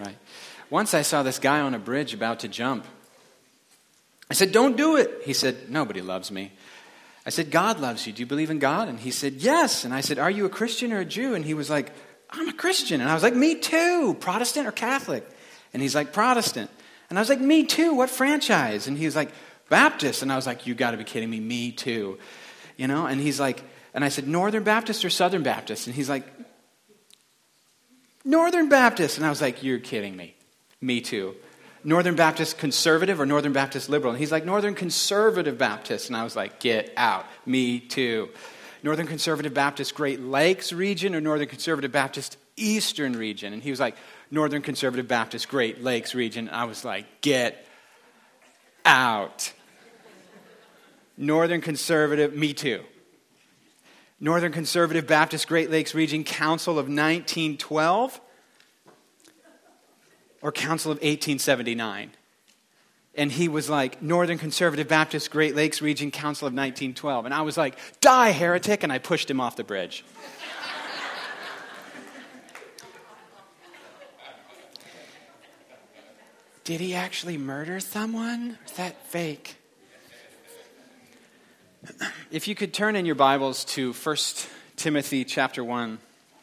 right. Once I saw this guy on a bridge about to jump. I said, don't do it. He said, nobody loves me. I said, God loves you. Do you believe in God? And he said, yes. And I said, are you a Christian or a Jew? And he was like, I'm a Christian. And I was like, me too. Protestant or Catholic? And he's like, Protestant. And I was like, me too. What franchise? And he was like, Baptist. And I was like, you got to be kidding me. Me too. You know? And he's like, and I said, Northern Baptist or Southern Baptist? And he's like, Northern Baptist. And I was like, you're kidding me. Me too. Northern Baptist conservative or Northern Baptist liberal? And he's like, Northern Conservative Baptist. And I was like, get out. Me too. Northern Conservative Baptist Great Lakes region or Northern Conservative Baptist Eastern region? And he was like, Northern Conservative Baptist Great Lakes region. And I was like, get out. Northern Conservative, me too. Northern Conservative Baptist Great Lakes Region Council of 1912 or Council of 1879. And he was like, Northern Conservative Baptist Great Lakes Region Council of 1912. And I was like, die, heretic, and I pushed him off the bridge. Did he actually murder someone? Or is that fake? If you could turn in your Bibles to 1 Timothy chapter 1.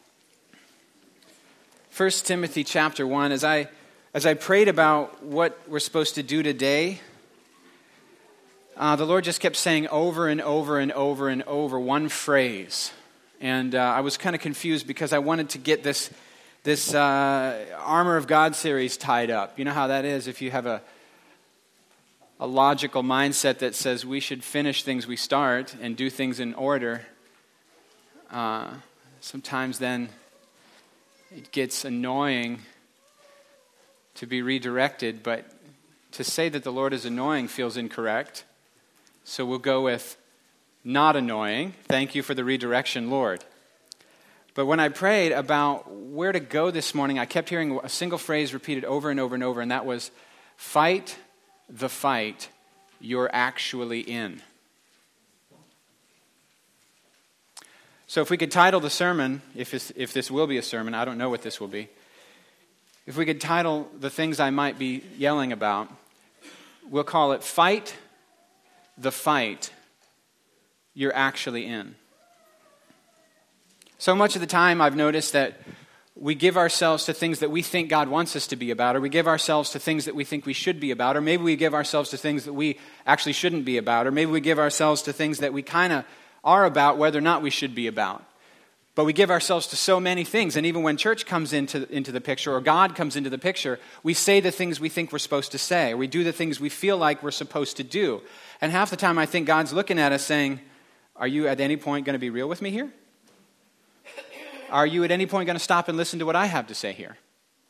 1 Timothy chapter 1, as I prayed about what we're supposed to do today, the Lord just kept saying over and over and over and over one phrase. And I was kind of confused because I wanted to get this Armor of God series tied up. You know how that is if you have a logical mindset that says we should finish things we start and do things in order. Sometimes then it gets annoying to be redirected, but to say that the Lord is annoying feels incorrect. So we'll go with not annoying. Thank you for the redirection, Lord. But when I prayed about where to go this morning, I kept hearing a single phrase repeated over and over and over, and that was, fight the fight you're actually in. So if we could title the sermon, if this will be a sermon, I don't know what this will be. If we could title the things I might be yelling about, we'll call it Fight the Fight You're Actually In. So much of the time I've noticed that we give ourselves to things that we think God wants us to be about, or we give ourselves to things that we think we should be about, or maybe we give ourselves to things that we actually shouldn't be about, or maybe we give ourselves to things that we kind of are about whether or not we should be about. But we give ourselves to so many things, and even when church comes into the picture, or God comes into the picture, we say the things we think we're supposed to say, or we do the things we feel like we're supposed to do. And half the time I think God's looking at us saying, are you at any point going to be real with me here? Are you at any point going to stop and listen to what I have to say here?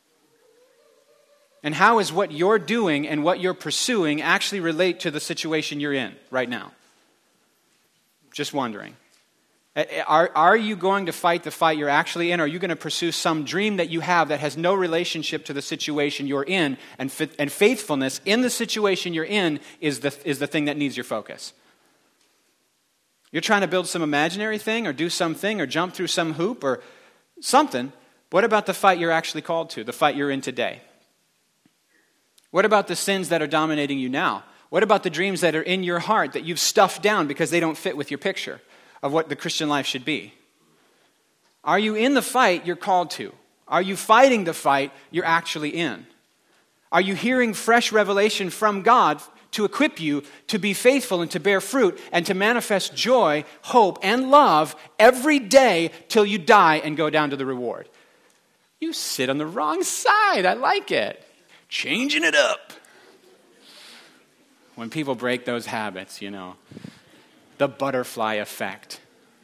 And how is what you're doing and what you're pursuing actually relate to the situation you're in right now? Just wondering. Are you going to fight the fight you're actually in, or are you going to pursue some dream that you have that has no relationship to the situation you're in, and faithfulness in the situation you're in is the thing that needs your focus? You're trying to build some imaginary thing or do something or jump through some hoop or something. What about the fight you're actually called to, the fight you're in today? What about the sins that are dominating you now? What about the dreams that are in your heart that you've stuffed down because they don't fit with your picture of what the Christian life should be? Are you in the fight you're called to? Are you fighting the fight you're actually in? Are you hearing fresh revelation from God to equip you to be faithful and to bear fruit and to manifest joy, hope, and love every day till you die and go down to the reward? You sit on the wrong side. I like it. Changing it up. When people break those habits, you know, the butterfly effect.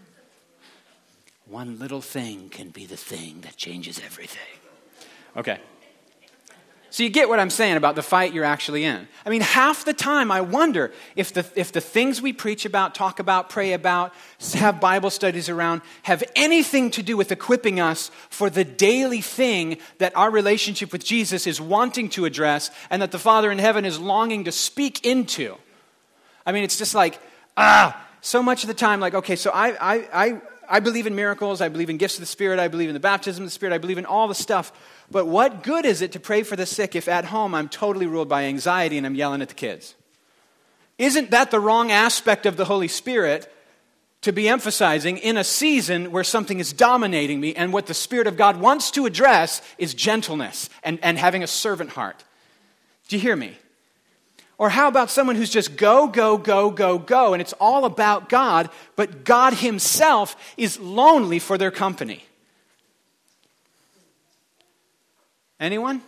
One little thing can be the thing that changes everything. Okay. So you get what I'm saying about the fight you're actually in. I mean, half the time I wonder if the things we preach about, talk about, pray about, have Bible studies around, have anything to do with equipping us for the daily thing that our relationship with Jesus is wanting to address and that the Father in heaven is longing to speak into. I mean, it's just like, so much of the time, like, okay, so I believe in miracles, I believe in gifts of the Spirit, I believe in the baptism of the Spirit, I believe in all the stuff. But what good is it to pray for the sick if at home I'm totally ruled by anxiety and I'm yelling at the kids? Isn't that the wrong aspect of the Holy Spirit to be emphasizing in a season where something is dominating me, and what the Spirit of God wants to address is gentleness and having a servant heart? Do you hear me? Or how about someone who's just go, go, go, go, go, and it's all about God, but God himself is lonely for their company? Anyone?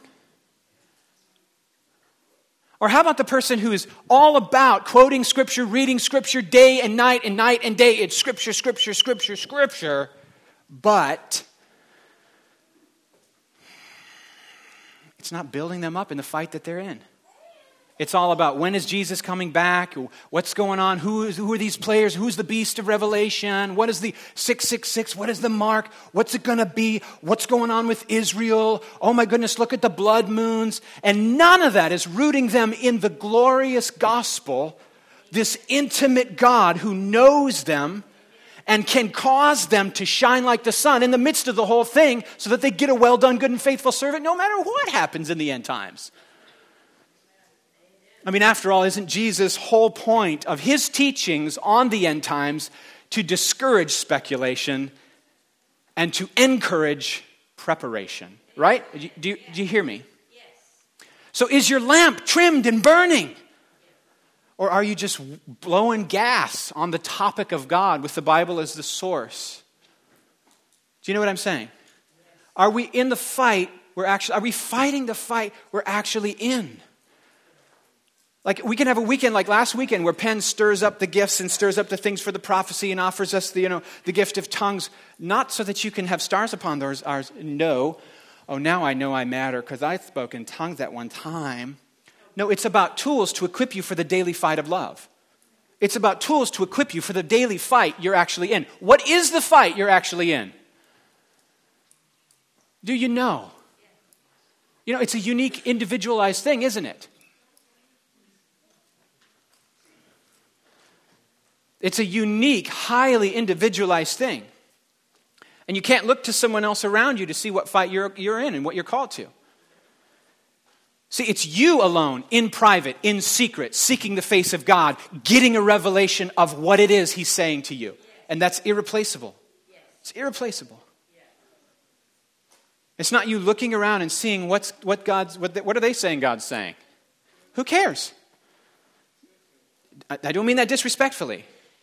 Or how about the person who is all about quoting Scripture, reading Scripture day and night and night and day? It's Scripture, Scripture, Scripture, Scripture, but it's not building them up in the fight that they're in. It's all about, when is Jesus coming back? What's going on? Who are these players? Who's the beast of Revelation? What is the 666? What is the mark? What's it going to be? What's going on with Israel? Oh my goodness, look at the blood moons. And none of that is rooting them in the glorious gospel, this intimate God who knows them and can cause them to shine like the sun in the midst of the whole thing, so that they get a well done, good and faithful servant no matter what happens in the end times. I mean, after all, isn't Jesus' whole point of his teachings on the end times to discourage speculation and to encourage preparation? Right? Do you hear me? Yes. So is your lamp trimmed and burning? Or are you just blowing gas on the topic of God with the Bible as the source? Do you know what I'm saying? Are we in the fight? Are we fighting the fight we're actually in? Like, we can have a weekend like last weekend where Penn stirs up the gifts and stirs up the things for the prophecy and offers us the gift of tongues, not so that you can have stars upon those ours. No. Oh, now I know I matter because I spoke in tongues at one time. No, it's about tools to equip you for the daily fight of love. It's about tools to equip you for the daily fight you're actually in. What is the fight you're actually in? Do you know? You know, it's a unique, individualized thing, isn't it? It's a unique, highly individualized thing. And you can't look to someone else around you to see what fight you're in and what you're called to. See, it's you alone, in private, in secret, seeking the face of God, getting a revelation of what it is he's saying to you. And that's irreplaceable. It's irreplaceable. It's not you looking around and seeing what are they saying God's saying. Who cares? I don't mean that disrespectfully.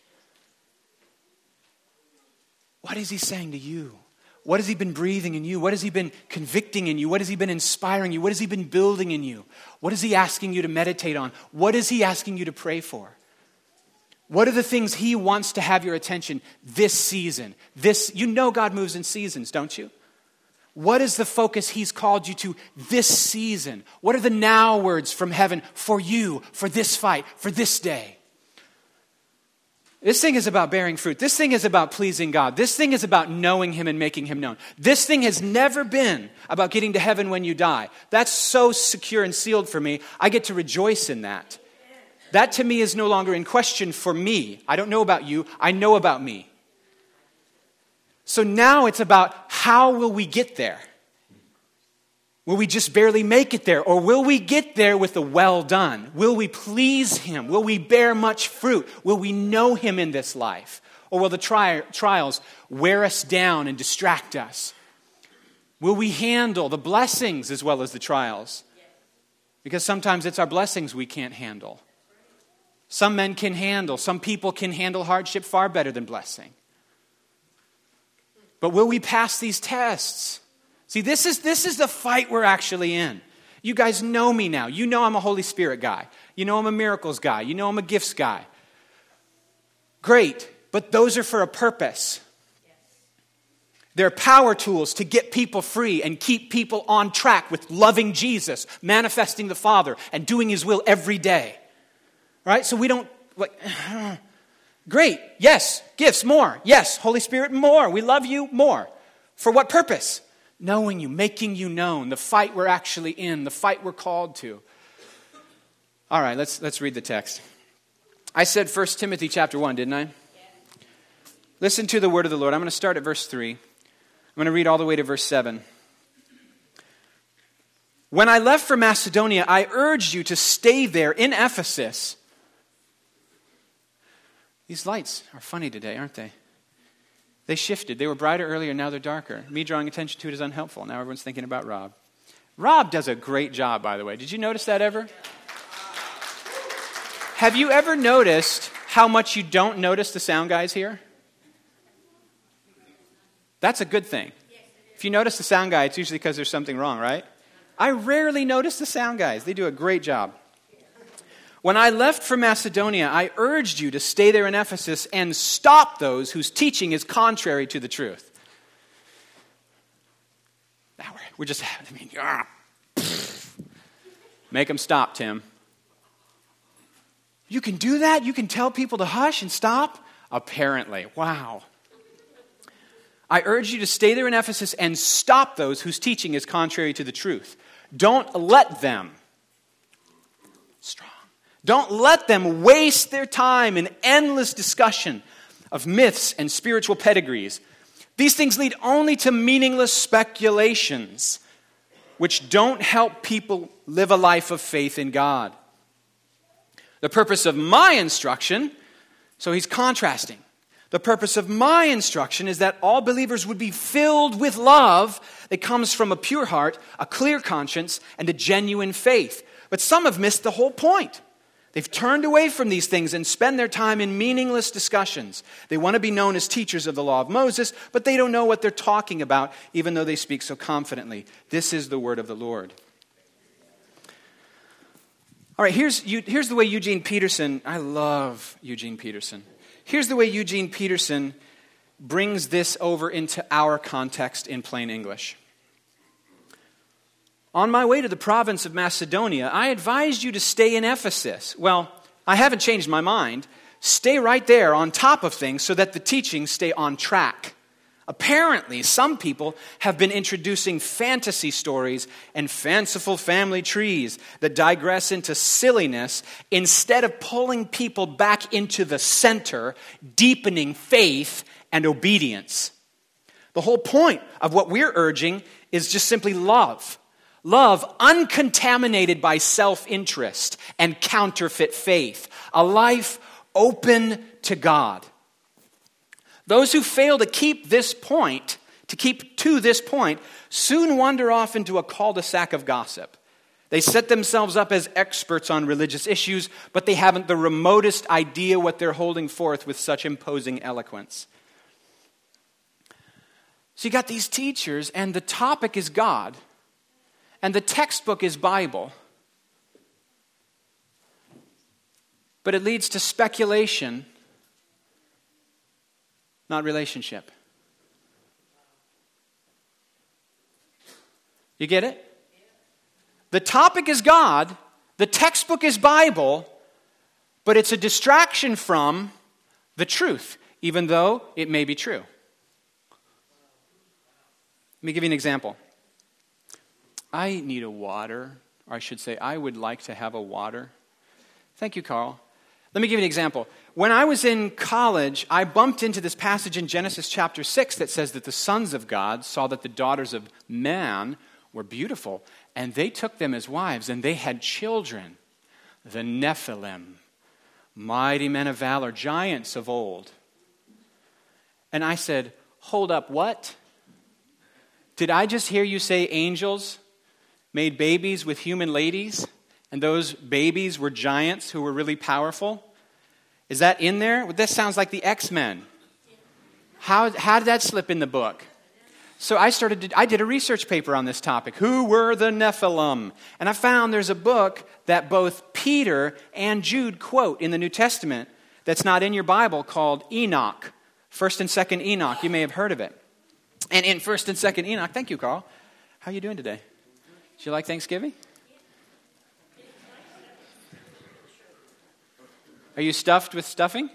What is he saying to you? What has he been breathing in you? What has he been convicting in you? What has he been inspiring you? What has he been building in you? What is he asking you to meditate on? What is he asking you to pray for? What are the things he wants to have your attention this season? You know God moves in seasons, don't you? What is the focus he's called you to this season? What are the now words from heaven for you, for this fight, for this day? This thing is about bearing fruit. This thing is about pleasing God. This thing is about knowing him and making him known. This thing has never been about getting to heaven when you die. That's so secure and sealed for me. I get to rejoice in that. That to me is no longer in question for me. I don't know about you. I know about me. So now it's about, how will we get there? Will we just barely make it there? Or will we get there with a well done? Will we please him? Will we bear much fruit? Will we know him in this life? Or will the trials wear us down and distract us? Will we handle the blessings as well as the trials? Because sometimes it's our blessings we can't handle. Some men can handle, some people can handle hardship far better than blessing. But will we pass these tests? See, this is the fight we're actually in. You guys know me now. You know I'm a Holy Spirit guy. You know I'm a miracles guy. You know I'm a gifts guy. Great, but those are for a purpose. They're power tools to get people free and keep people on track with loving Jesus, manifesting the Father, and doing his will every day. Right? So we don't, great, yes, gifts, more. Yes, Holy Spirit, more. We love you, more. For what purpose? Knowing you, making you known, the fight we're actually in, the fight we're called to. All right, let's read the text. I said 1 Timothy chapter 1, didn't I? Yeah. Listen to the word of the Lord. I'm going to start at verse 3. I'm going to read all the way to verse 7. When I left for Macedonia, I urged you to stay there in Ephesus. These lights are funny today, aren't they? They shifted. They were brighter earlier, now they're darker. Me drawing attention to it is unhelpful. Now everyone's thinking about Rob. Rob does a great job, by the way. Did you notice that ever? Have you ever noticed how much you don't notice the sound guys here? That's a good thing. If you notice the sound guy, it's usually because there's something wrong, right? I rarely notice the sound guys. They do a great job. When I left for Macedonia, I urged you to stay there in Ephesus and stop those whose teaching is contrary to the truth. Now we're just, make them stop, Tim. You can do that? You can tell people to hush and stop? Apparently. Wow. I urge you to stay there in Ephesus and stop those whose teaching is contrary to the truth. Don't let them, strong, don't let them waste their time in endless discussion of myths and spiritual pedigrees. These things lead only to meaningless speculations, which don't help people live a life of faith in God. The purpose of my instruction, so he's contrasting. The purpose of my instruction is that all believers would be filled with love that comes from a pure heart, a clear conscience, and a genuine faith. But some have missed the whole point. They've turned away from these things and spend their time in meaningless discussions. They want to be known as teachers of the law of Moses, but they don't know what they're talking about, even though they speak so confidently. This is the word of the Lord. All right, here's the way Eugene Peterson, I love Eugene Peterson. Here's the way Eugene Peterson brings this over into our context in plain English. On my way to the province of Macedonia, I advised you to stay in Ephesus. Well, I haven't changed my mind. Stay right there on top of things so that the teachings stay on track. Apparently, some people have been introducing fantasy stories and fanciful family trees that digress into silliness instead of pulling people back into the center, deepening faith and obedience. The whole point of what we're urging is just simply love. Love uncontaminated by self-interest and counterfeit faith. A life open to God. Those who fail to keep to this point, soon wander off into a cul-de-sac of gossip. They set themselves up as experts on religious issues, but they haven't the remotest idea what they're holding forth with such imposing eloquence. So you got these teachers, and the topic is God, and the textbook is Bible. But it leads to speculation, not relationship. You get it? The topic is God, the textbook is Bible, but it's a distraction from the truth, even though it may be true. Let me give you an example. I need a water, or I should say, I would like to have a water. Thank you, Carl. Let me give you an example. When I was in college, I bumped into this passage in Genesis chapter 6 that says that the sons of God saw that the daughters of man were beautiful, and they took them as wives, and they had children. The Nephilim, mighty men of valor, giants of old. And I said, hold up, what? Did I just hear you say angels made babies with human ladies? And those babies were giants who were really powerful? Is that in there? This sounds like the X-Men. How did that slip in the book? So I did a research paper on this topic. Who were the Nephilim? And I found there's a book that both Peter and Jude quote in the New Testament that's not in your Bible called Enoch. 1st and 2nd Enoch. You may have heard of it. And in 1st and 2nd Enoch, thank you, Carl. How are you doing today? Did you like Thanksgiving? Are you stuffed with stuffing?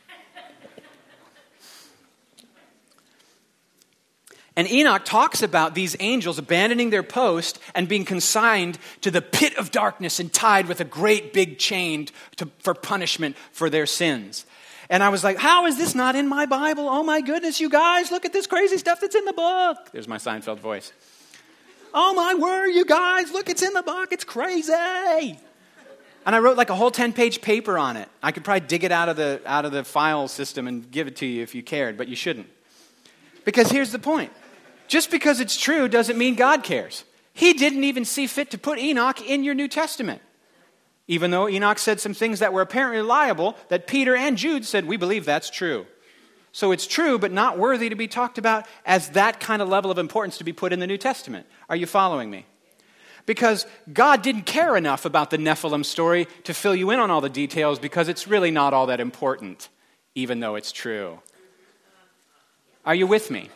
And Enoch talks about these angels abandoning their post and being consigned to the pit of darkness and tied with a great big chain for punishment for their sins. And I was like, how is this not in my Bible? Oh my goodness, you guys, look at this crazy stuff that's in the book. There's my Seinfeld voice. Oh my word, you guys, look, it's in the book. It's crazy. And I wrote like a whole 10-page paper on it. I could probably dig it out of the file system and give it to you if you cared, but you shouldn't. Because here's the point. Just because it's true doesn't mean God cares. He didn't even see fit to put Enoch in your New Testament. Even though Enoch said some things that were apparently reliable, that Peter and Jude said, we believe that's true. So it's true, but not worthy to be talked about as that kind of level of importance to be put in the New Testament. Are you following me? Because God didn't care enough about the Nephilim story to fill you in on all the details because it's really not all that important, even though it's true. Are you with me?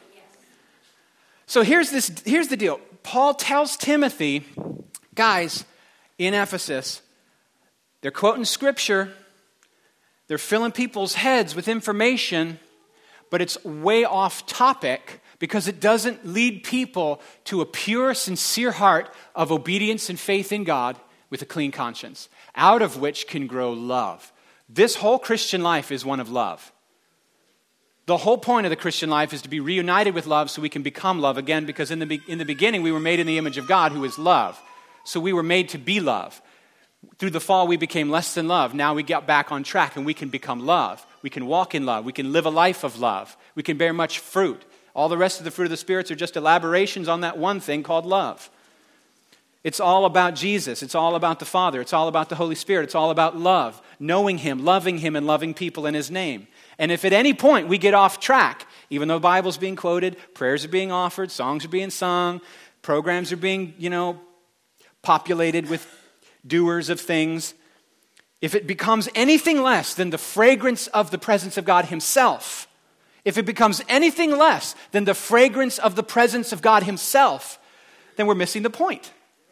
So here's the deal. Paul tells Timothy, guys, in Ephesus, they're quoting Scripture, they're filling people's heads with information, but it's way off topic because it doesn't lead people to a pure, sincere heart of obedience and faith in God with a clean conscience, out of which can grow love. This whole Christian life is one of love. The whole point of the Christian life is to be reunited with love so we can become love again, because in the beginning we were made in the image of God, who is love. So we were made to be love. Through the fall we became less than love. Now we got back on track and we can become love. We can walk in love. We can live a life of love. We can bear much fruit. All the rest of the fruit of the spirits are just elaborations on that one thing called love. It's all about Jesus. It's all about the Father. It's all about the Holy Spirit. It's all about love, knowing Him, and loving people in His name. And if at any point we get off track, even though the Bible's being quoted, prayers are being offered, songs are being sung, programs are being, populated with doers of things, if it becomes anything less than the fragrance of the presence of God Himself, if it becomes anything less than the fragrance of the presence of God Himself, then we're missing the point.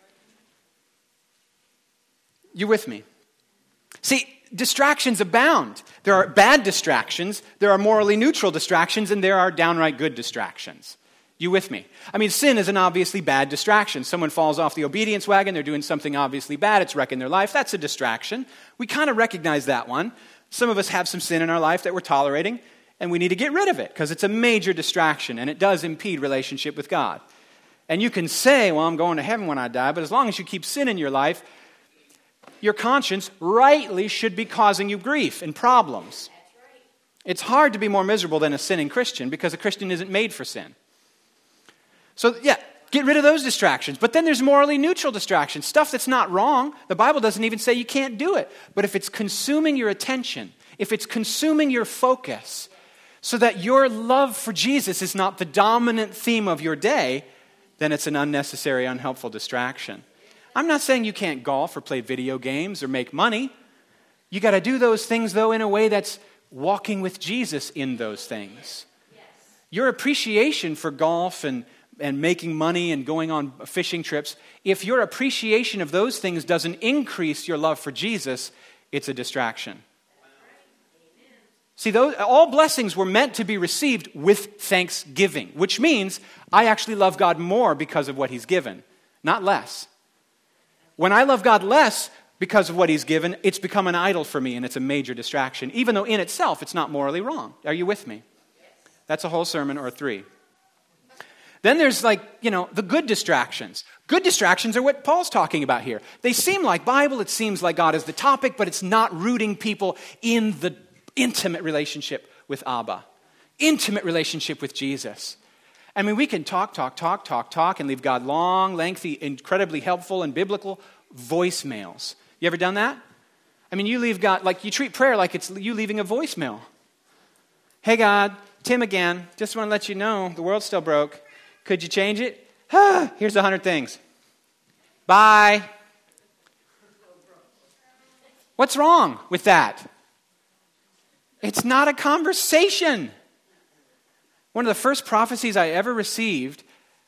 You with me? See, distractions abound. There are bad distractions, there are morally neutral distractions, and there are downright good distractions. You with me? I mean, sin is an obviously bad distraction. Someone falls off the obedience wagon, they're doing something obviously bad, it's wrecking their life. That's a distraction. We kind of recognize that one. Some of us have some sin in our life that we're tolerating, and we need to get rid of it because it's a major distraction, and it does impede relationship with God. And you can say, well, I'm going to heaven when I die, but as long as you keep sin in your life, your conscience rightly should be causing you grief and problems. It's hard to be more miserable than a sinning Christian because a Christian isn't made for sin. So, yeah, get rid of those distractions. But then there's morally neutral distractions, stuff that's not wrong. The Bible doesn't even say you can't do it. But if it's consuming your attention, if it's consuming your focus, so that your love for Jesus is not the dominant theme of your day, then it's an unnecessary, unhelpful distraction. I'm not saying you can't golf or play video games or make money. You got to do those things, though, in a way that's walking with Jesus in those things. Yes. Your appreciation for golf and making money and going on fishing trips, if your appreciation of those things doesn't increase your love for Jesus, it's a distraction. See, all blessings were meant to be received with thanksgiving, which means I actually love God more because of what He's given, not less. When I love God less because of what He's given, it's become an idol for me and it's a major distraction, even though in itself it's not morally wrong. Are you with me? That's a whole sermon or three. Then there's the good distractions. Good distractions are what Paul's talking about here. They seem like Bible, it seems like God is the topic, but it's not rooting people in the intimate relationship with Abba, intimate relationship with Jesus. I mean, we can talk, and leave God long, lengthy, incredibly helpful and biblical voicemails. You ever done that? I mean, you leave God, you treat prayer like it's you leaving a voicemail. Hey God, Tim again, just want to let you know the world's still broke. Could you change it? Here's 100 things. Bye. What's wrong with that? It's not a conversation. One of the first prophecies I ever received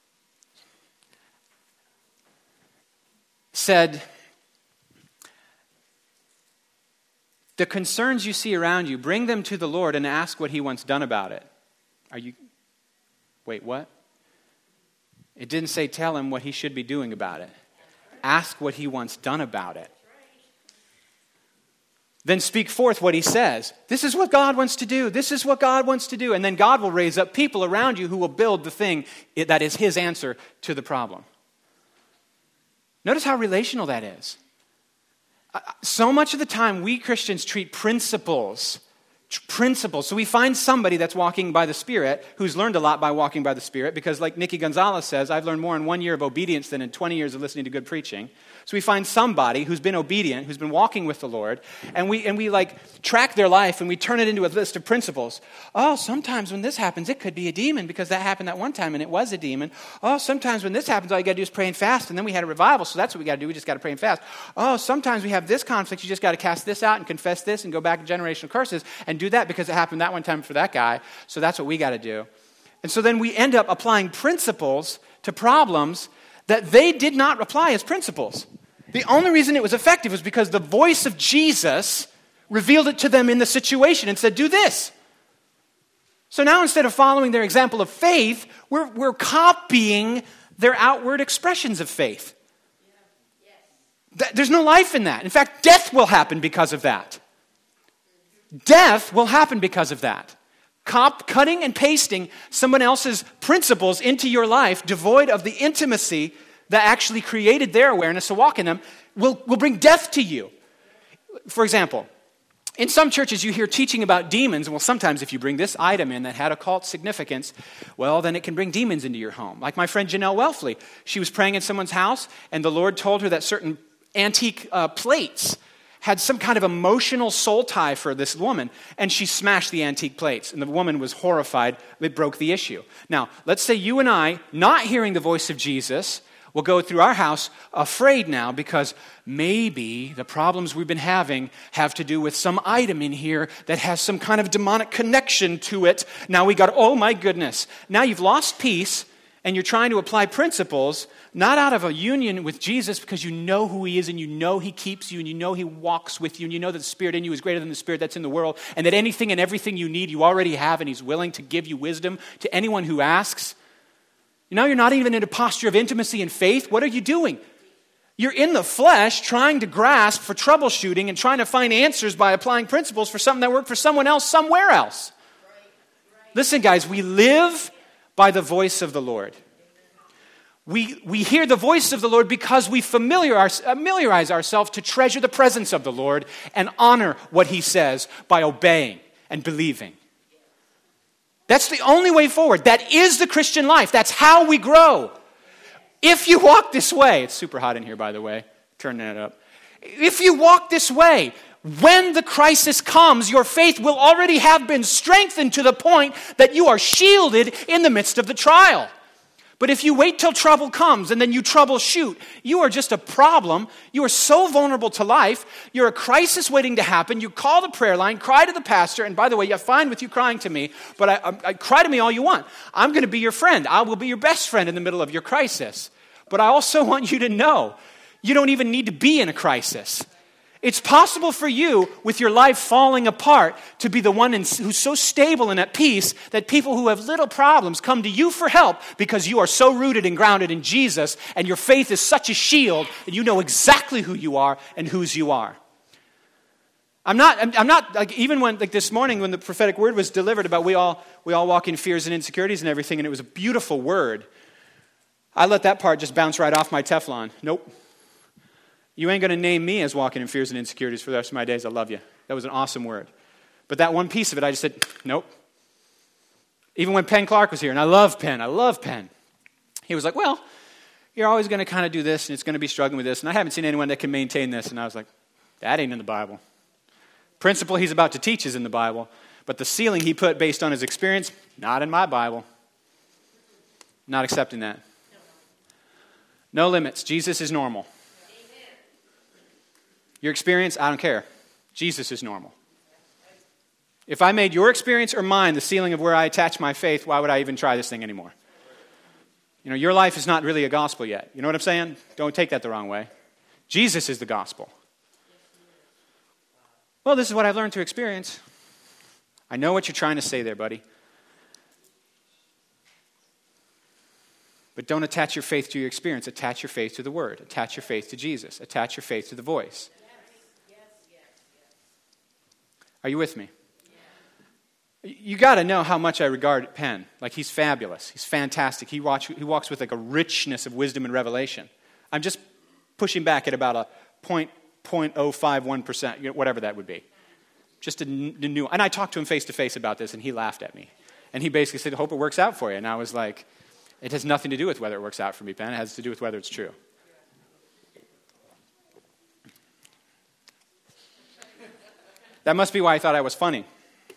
said, the concerns you see around you, bring them to the Lord and ask what He wants done about it. Wait, what? It didn't say tell Him what He should be doing about it. Ask what He wants done about it. Then speak forth what He says. This is what God wants to do. This is what God wants to do. And then God will raise up people around you who will build the thing that is His answer to the problem. Notice how relational that is. So much of the time, we Christians treat principles. So we find somebody that's walking by the Spirit who's learned a lot by walking by the Spirit because like Nikki Gonzalez says, I've learned more in 1 year of obedience than in 20 years of listening to good preaching. So we find somebody who's been obedient, who's been walking with the Lord, and we like track their life and we turn it into a list of principles. Oh, sometimes when this happens, it could be a demon because that happened that one time and it was a demon. Oh, sometimes when this happens, all you got to do is pray and fast, and then we had a revival, so that's what we got to do. We just got to pray and fast. Oh, sometimes we have this conflict, you just got to cast this out and confess this and go back to generational curses and do that because it happened that one time for that guy, so that's what we got to do. And so then we end up applying principles to problems that they did not apply as principles. The only reason it was effective was because the voice of Jesus revealed it to them in the situation and said, do this. So now instead of following their example of faith, we're copying their outward expressions of faith. There's no life in that. In fact, death will happen because of that. Death will happen because of that. Cutting and pasting someone else's principles into your life, devoid of the intimacy that actually created their awareness to walk in them, will bring death to you. For example, in some churches you hear teaching about demons. Well, sometimes if you bring this item in that had occult significance, well, then it can bring demons into your home. Like my friend Janelle Welfley. She was praying in someone's house, and the Lord told her that certain antique plates had some kind of emotional soul tie for this woman, and she smashed the antique plates, and the woman was horrified. It broke the issue. Now, let's say you and I, not hearing the voice of Jesus, will go through our house afraid now because maybe the problems we've been having have to do with some item in here that has some kind of demonic connection to it. Now we got, oh my goodness. Now you've lost peace and you're trying to apply principles not out of a union with Jesus because you know who he is and you know he keeps you and you know he walks with you and you know that the Spirit in you is greater than the spirit that's in the world and that anything and everything you need you already have and he's willing to give you wisdom to anyone who asks. Now you're not even in a posture of intimacy and faith. What are you doing? You're in the flesh trying to grasp for troubleshooting and trying to find answers by applying principles for something that worked for someone else somewhere else. Listen, guys, we live by the voice of the Lord. We hear the voice of the Lord because we familiarize ourselves to treasure the presence of the Lord and honor what he says by obeying and believing. That's the only way forward. That is the Christian life. That's how we grow. If you walk this way, it's super hot in here, by the way. Turn that up. If you walk this way, when the crisis comes, your faith will already have been strengthened to the point that you are shielded in the midst of the trial. But if you wait till trouble comes and then you troubleshoot, you are just a problem. You are so vulnerable to life. You're a crisis waiting to happen. You call the prayer line, cry to the pastor, and by the way, you're fine with you crying to me, but I cry to me all you want. I'm going to be your friend. I will be your best friend in the middle of your crisis. But I also want you to know you don't even need to be in a crisis. It's possible for you, with your life falling apart, to be the one who's so stable and at peace that people who have little problems come to you for help because you are so rooted and grounded in Jesus and your faith is such a shield and you know exactly who you are and whose you are. I'm not like even when like this morning when the prophetic word was delivered about we all walk in fears and insecurities and everything, and it was a beautiful word. I let that part just bounce right off my Teflon. Nope. You ain't going to name me as walking in fears and insecurities for the rest of my days. I love you. That was an awesome word. But that one piece of it, I just said, nope. Even when Penn Clark was here, and I love Penn. He was like, well, you're always going to kind of do this, and it's going to be struggling with this, and I haven't seen anyone that can maintain this. And I was like, that ain't in the Bible. Principle he's about to teach is in the Bible, but the ceiling he put based on his experience, not in my Bible. Not accepting that. No limits. Jesus is normal. Your experience, I don't care. Jesus is normal. If I made your experience or mine the ceiling of where I attach my faith, why would I even try this thing anymore? You know, your life is not really a gospel yet. You know what I'm saying? Don't take that the wrong way. Jesus is the gospel. Well, this is what I've learned to experience. I know what you're trying to say there, buddy. But don't attach your faith to your experience. Attach your faith to the Word. Attach your faith to Jesus. Attach your faith to the voice. Are you with me? You got to know how much I regard Penn. Like, he's fabulous. He's fantastic. He walks with like a richness of wisdom and revelation. I'm just pushing back at about a 0.051%, whatever that would be. Just a new, and I talked to him face to face about this, and he laughed at me. And he basically said, I hope it works out for you. And I was like, it has nothing to do with whether it works out for me, Ben. It has to do with whether it's true. That must be why I thought I was funny.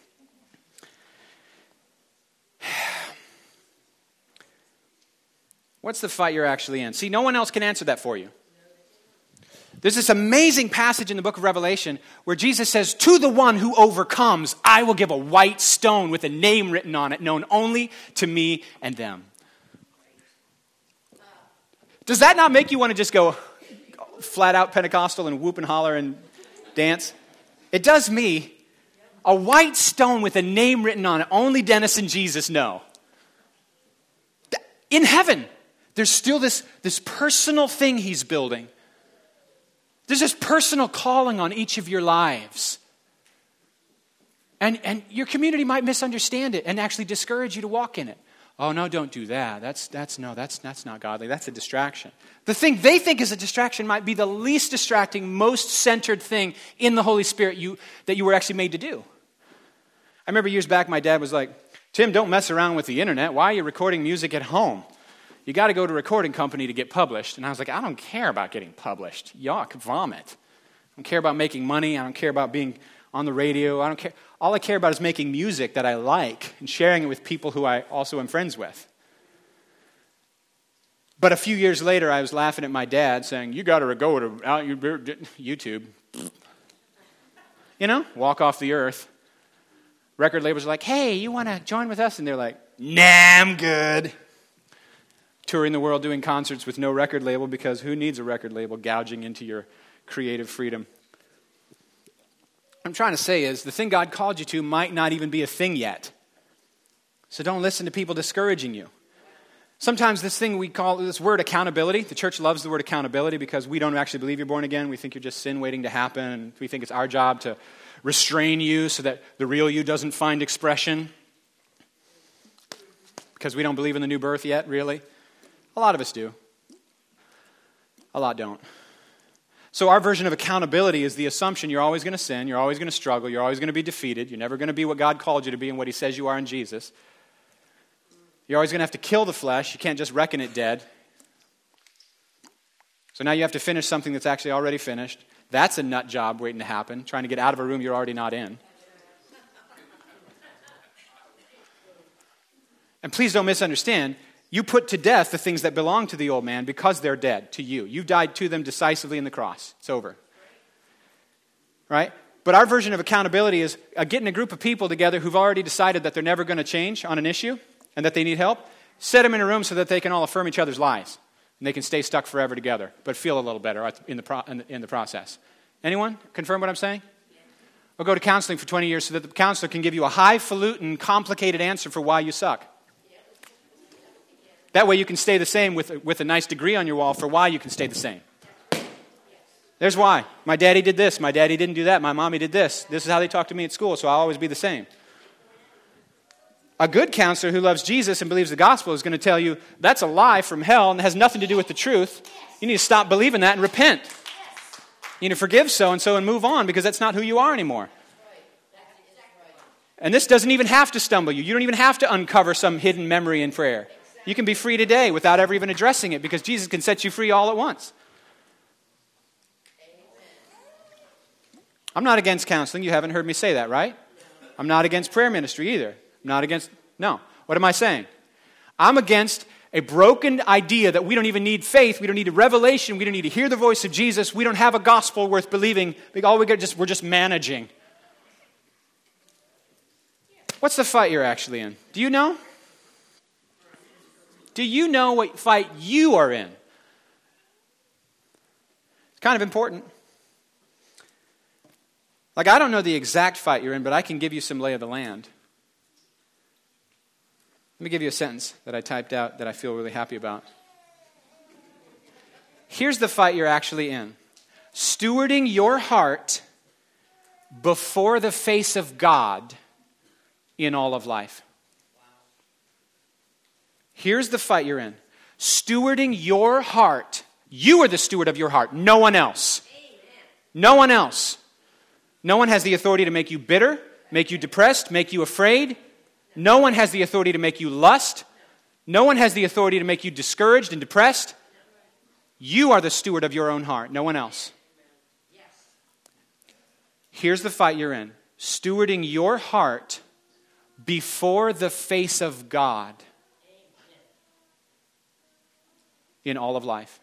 What's the fight you're actually in? See, no one else can answer that for you. There's this amazing passage in the book of Revelation where Jesus says, to the one who overcomes, I will give a white stone with a name written on it, known only to me and them. Does that not make you want to just go flat out Pentecostal and whoop and holler and dance? It does me. A white stone with a name written on it, only Dennis and Jesus know. In heaven, there's still this personal thing he's building. There's this personal calling on each of your lives. And your community might misunderstand it and actually discourage you to walk in it. Oh, no, don't do that. That's not godly. That's a distraction. The thing they think is a distraction might be the least distracting, most centered thing in the Holy Spirit that you were actually made to do. I remember years back, my dad was like, Tim, don't mess around with the internet. Why are you recording music at home? You got to go to a recording company to get published. And I was like, I don't care about getting published. Yuck, vomit. I don't care about making money. I don't care about being on the radio. I don't care. All I care about is making music that I like and sharing it with people who I also am friends with. But a few years later, I was laughing at my dad saying, you got to go to YouTube. Walk off the earth. Record labels are like, hey, you want to join with us? And they're like, nah, I'm good. Touring the world doing concerts with no record label because who needs a record label gouging into your creative freedom? What I'm trying to say is the thing God called you to might not even be a thing yet. So don't listen to people discouraging you. Sometimes this thing we call this word accountability. The church loves the word accountability because we don't actually believe you're born again. We think you're just sin waiting to happen. And we think it's our job to restrain you so that the real you doesn't find expression. Because we don't believe in the new birth yet, really. A lot of us do. A lot don't. So our version of accountability is the assumption you're always going to sin, you're always going to struggle, you're always going to be defeated, you're never going to be what God called you to be and what he says you are in Jesus. You're always going to have to kill the flesh. You can't just reckon it dead. So now you have to finish something that's actually already finished. That's a nut job waiting to happen, trying to get out of a room you're already not in. And please don't misunderstand. You put to death the things that belong to the old man because they're dead to you. You died to them decisively in the cross. It's over. Right? But our version of accountability is getting a group of people together who've already decided that they're never going to change on an issue and that they need help. Set them in a room so that they can all affirm each other's lies. And they can stay stuck forever together, but feel a little better in the process. Anyone confirm what I'm saying? Or go to counseling for 20 years so that the counselor can give you a highfalutin, complicated answer for why you suck. That way you can stay the same with a nice degree on your wall for why you can stay the same. There's why. My daddy did this. My daddy didn't do that. My mommy did this. This is how they talk to me at school, so I'll always be the same. A good counselor who loves Jesus and believes the gospel is going to tell you that's a lie from hell and has nothing to do with the truth. You need to stop believing that and repent. You need to forgive so-and-so and move on because that's not who you are anymore. And this doesn't even have to stumble you. You don't even have to uncover some hidden memory in prayer. You can be free today without ever even addressing it because Jesus can set you free all at once. I'm not against counseling. You haven't heard me say that, right? I'm not against prayer ministry either. I'm not against, no. What am I saying? I'm against a broken idea that we don't even need faith. We don't need a revelation. We don't need to hear the voice of Jesus. We don't have a gospel worth believing. All we get we're just managing. What's the fight you're actually in? Do you know? Do you know what fight you are in? It's kind of important. Like, I don't know the exact fight you're in, but I can give you some lay of the land. Let me give you a sentence that I typed out that I feel really happy about. Here's the fight you're actually in. Stewarding your heart before the face of God in all of life. Here's the fight you're in. Stewarding your heart You are the steward of your heart, no one else. No one else. No one has the authority to make you bitter, make you depressed, make you afraid. No one has the authority to make you lust. No one has the authority to make you discouraged and depressed. You are the steward of your own heart, no one else. Here's the fight you're in. Stewarding your heart before the face of God in all of life.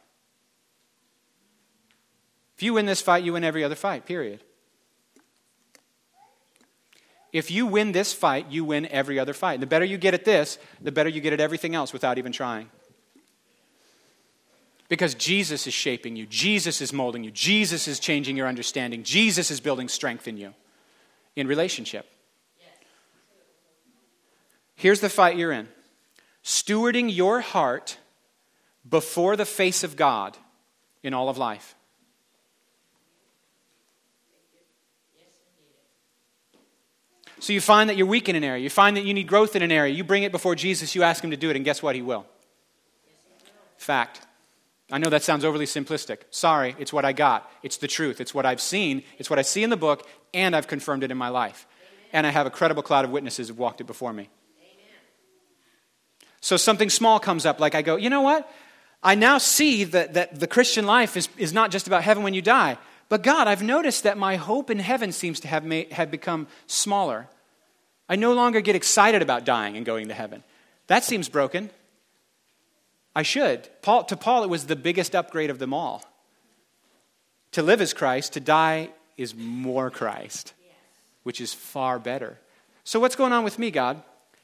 If you win this fight, you win every other fight, period. If you win this fight, you win every other fight. The better you get at this, the better you get at everything else without even trying. Because Jesus is shaping you. Jesus is molding you. Jesus is changing your understanding. Jesus is building strength in you in relationship. Here's the fight you're in. Stewarding your heart before the face of God in all of life. So you find that you're weak in an area. You find that you need growth in an area. You bring it before Jesus. You ask him to do it. And guess what? He will. Fact. I know that sounds overly simplistic. Sorry, it's what I got. It's the truth. It's what I've seen. It's what I see in the book. And I've confirmed it in my life. And I have a credible cloud of witnesses who've walked it before me. So something small comes up. Like I go, you know what? I now see that the Christian life is not just about heaven when you die. But God, I've noticed that my hope in heaven seems to have become smaller. I no longer get excited about dying and going to heaven. That seems broken. I should. To Paul, it was the biggest upgrade of them all. To live is Christ, to die is more Christ, which is far better. So what's going on with me, God?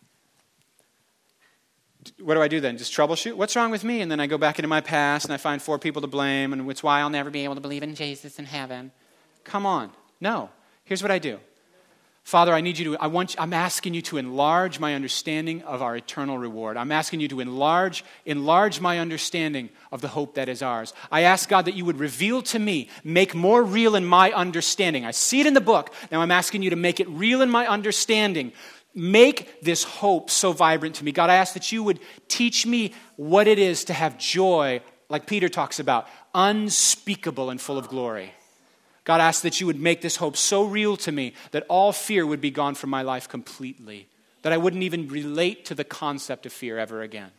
What do I do then? Just troubleshoot? What's wrong with me? And then I go back into my past and I find 4 people to blame, and it's why I'll never be able to believe in Jesus in heaven. Come on. No. Here's what I do. Father, I'm asking you to enlarge my understanding of our eternal reward. I'm asking you to enlarge my understanding of the hope that is ours. I ask, God, that you would reveal to me, make more real in my understanding. I see it in the book. Now I'm asking you to make it real in my understanding. Make this hope so vibrant to me. God, I ask that you would teach me what it is to have joy, like Peter talks about, unspeakable and full of glory. God, I ask that you would make this hope so real to me that all fear would be gone from my life completely, that I wouldn't even relate to the concept of fear ever again.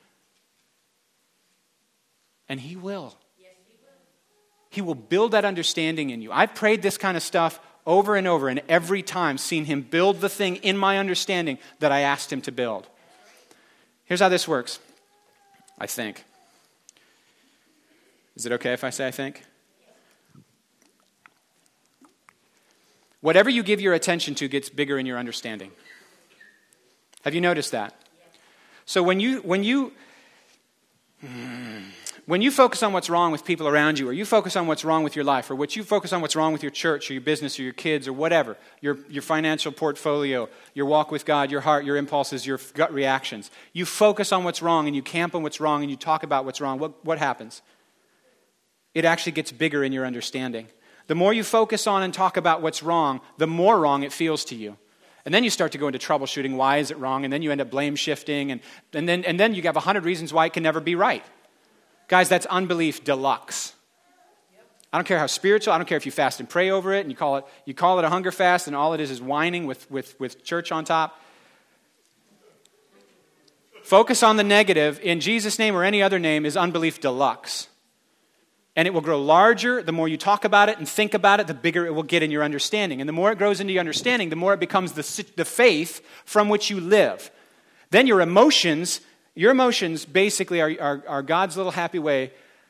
And he will. He will build that understanding in you. I've prayed this kind of stuff over and over, and every time seen him build the thing in my understanding that I asked him to build. Here's how this works, I think. Is it okay if I say I think? Whatever you give your attention to gets bigger in your understanding. Have you noticed that? So when you focus on what's wrong with people around you, or you focus on what's wrong with your life, or you focus on what's wrong with your church or your business or your kids or whatever, your financial portfolio, your walk with God, your heart, your impulses, your gut reactions, you focus on what's wrong and you camp on what's wrong and you talk about what's wrong, what happens? It actually gets bigger in your understanding. The more you focus on and talk about what's wrong, the more wrong it feels to you. And then you start to go into troubleshooting, why is it wrong? And then you end up blame shifting, and then you have 100 reasons why it can never be right. Guys, that's unbelief deluxe. I don't care how spiritual, I don't care if you fast and pray over it, and you call it a hunger fast, and all it is whining with church on top. Focus on the negative in Jesus' name or any other name is unbelief deluxe. And it will grow larger. The more you talk about it and think about it, the bigger it will get in your understanding. And the more it grows into your understanding, the more it becomes the faith from which you live. Then your emotions basically are God's little happy way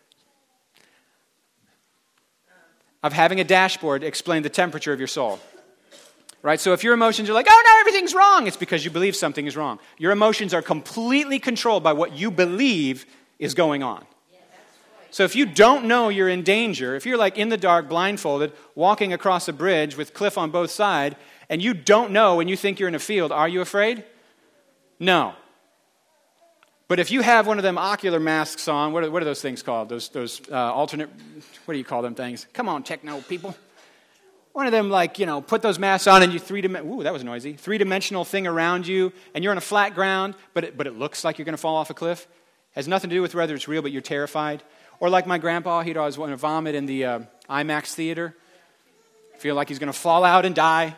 of having a dashboard explain the temperature of your soul. Right? So if your emotions are like, oh no, everything's wrong, it's because you believe something is wrong. Your emotions are completely controlled by what you believe is going on. So if you don't know you're in danger, if you're like in the dark, blindfolded, walking across a bridge with cliff on both sides, and you don't know and you think you're in a field, are you afraid? No. But if you have one of them ocular masks on, what are those things called? Those alternate, what do you call them things? Come on, techno people. One of them, put those masks on and you that was noisy. 3-dimensional thing around you, and you're on a flat ground, but it looks like you're going to fall off a cliff. Has nothing to do with whether it's real, but you're terrified. Or like my grandpa, he'd always want to vomit in the IMAX theater. Feel like he's going to fall out and die.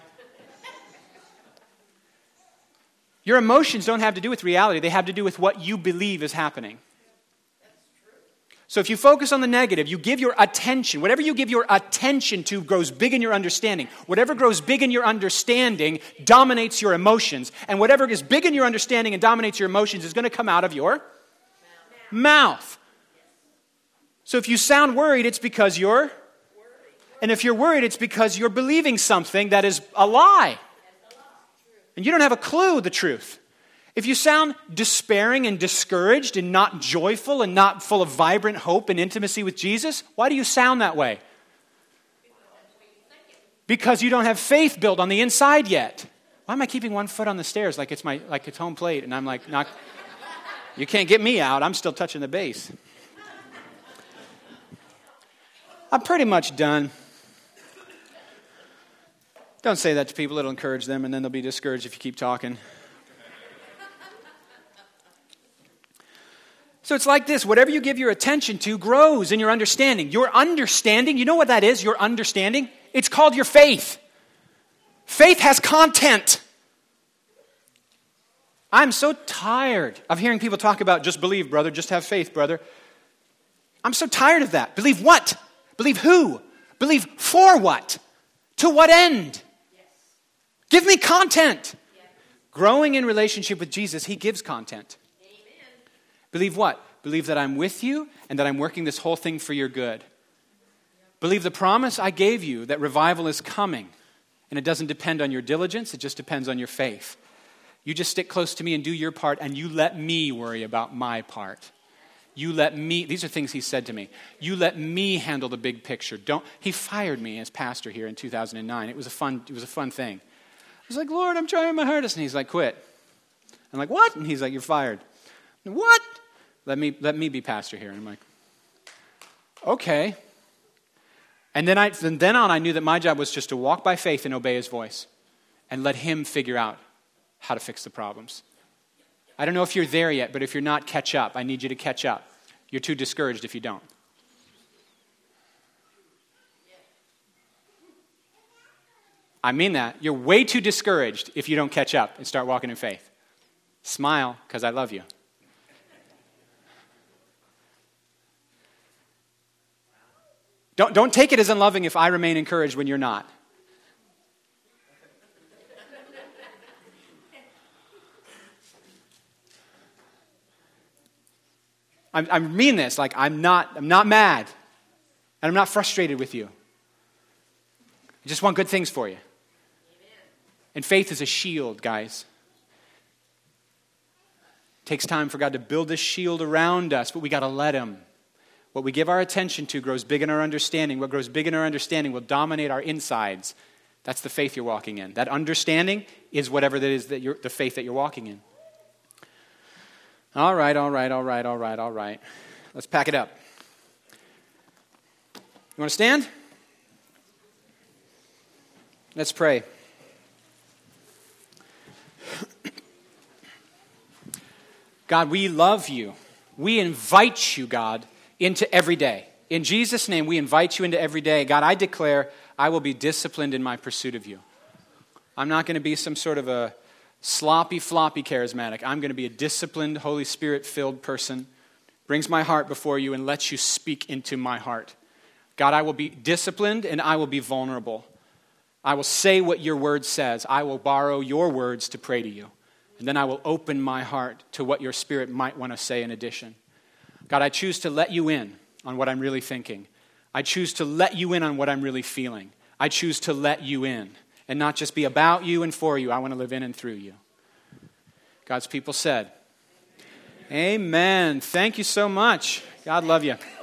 Your emotions don't have to do with reality. They have to do with what you believe is happening. So if you focus on the negative, you give your attention. Whatever you give your attention to grows big in your understanding. Whatever grows big in your understanding dominates your emotions. And whatever is big in your understanding and dominates your emotions is going to come out of your mouth. So if you sound worried, it's because you're... And if you're worried, it's because you're believing something that is a lie. And you don't have a clue the truth. If you sound despairing and discouraged and not joyful and not full of vibrant hope and intimacy with Jesus, why do you sound that way? Because you don't have faith built on the inside yet. Why am I keeping one foot on the stairs like it's home plate? And I'm like, not, you can't get me out. I'm still touching the base. I'm pretty much done. Don't say that to people. It'll encourage them, and then they'll be discouraged if you keep talking. So it's like this. Whatever you give your attention to grows in your understanding. Your understanding, you know what that is, your understanding? It's called your faith. Faith has content. I'm so tired of hearing people talk about just believe, brother, just have faith, brother. I'm so tired of that. Believe what? Believe who? Believe for what? To what end? Yes. Give me content. Yes. Growing in relationship with Jesus, he gives content. Amen. Believe what? Believe that I'm with you and that I'm working this whole thing for your good. Yep. Believe the promise I gave you that revival is coming. And it doesn't depend on your diligence, it just depends on your faith. You just stick close to me and do your part, and you let me worry about my part. You let me, these are things he said to me. You let me handle the big picture. He fired me as pastor here in 2009. It was a fun thing. I was like, Lord, I'm trying my hardest. And he's like, quit. I'm like, what? And he's like, you're fired. What? Let me be pastor here. And I'm like, okay. And then on, I knew that my job was just to walk by faith and obey his voice and let him figure out how to fix the problems. I don't know if you're there yet, but if you're not, catch up. I need you to catch up. You're too discouraged if you don't. I mean that. You're way too discouraged if you don't catch up and start walking in faith. Smile, because I love you. Don't take it as unloving if I remain encouraged when you're not. I mean this, like I'm not mad, and I'm not frustrated with you. I just want good things for you. Amen. And faith is a shield, guys. It takes time for God to build this shield around us, but we got to let him. What we give our attention to grows big in our understanding. What grows big in our understanding will dominate our insides. That's the faith you're walking in. That understanding is whatever that is the faith that you're walking in. All right. Let's pack it up. You want to stand? Let's pray. God, we love you. We invite you, God, into every day. In Jesus' name, we invite you into every day. God, I declare I will be disciplined in my pursuit of you. I'm not going to be some sort of a sloppy, floppy charismatic. I'm going to be a disciplined, Holy Spirit-filled person. Brings my heart before you and lets you speak into my heart. God, I will be disciplined and I will be vulnerable. I will say what your word says. I will borrow your words to pray to you. And then I will open my heart to what your Spirit might want to say in addition. God, I choose to let you in on what I'm really thinking. I choose to let you in on what I'm really feeling. I choose to let you in and not just be about you and for you. I want to live in and through you. God's people said, Amen. Thank you so much. God love you.